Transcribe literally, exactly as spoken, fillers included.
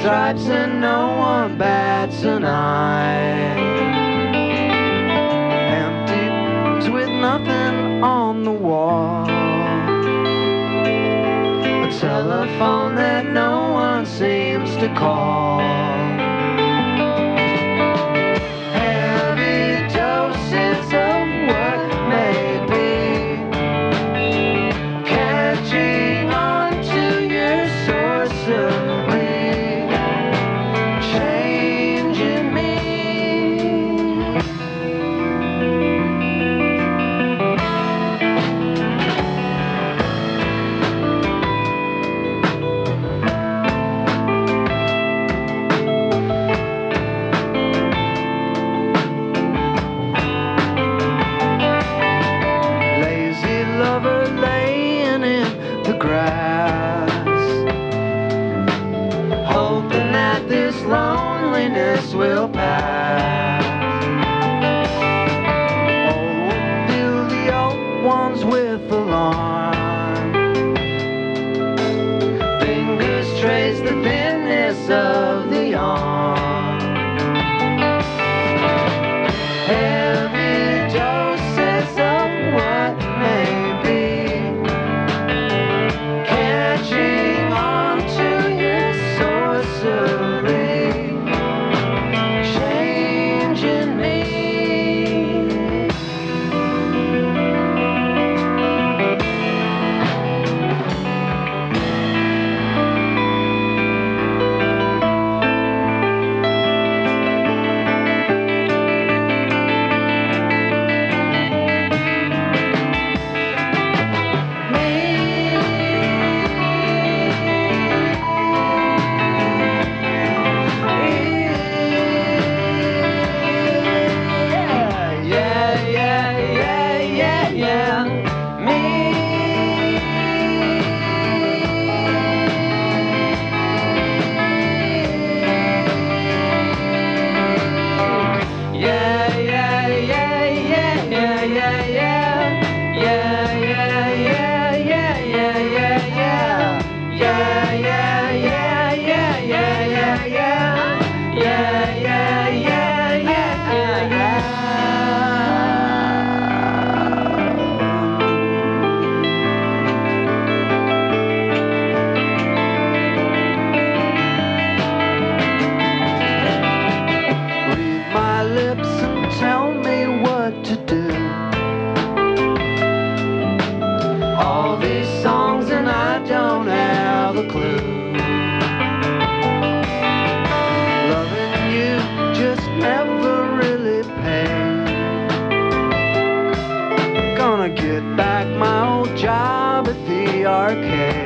stripes and no one bats an eye. Empty with nothing on the wall. A telephone that no one seems to call. Heavy doses of what may be, catching on to your sorcery, changing me. Lazy lover laying in the grass, hoping that this loneliness will pass. Oh, fill the old ones with alarm. Fingers trace the thinness of the arm. Heavy doses of what may be, catching on to your sorcery, changing me. Tell me what to do. All these songs and I don't have a clue. Loving you just never really paid. Gonna get back my old job at the arcade.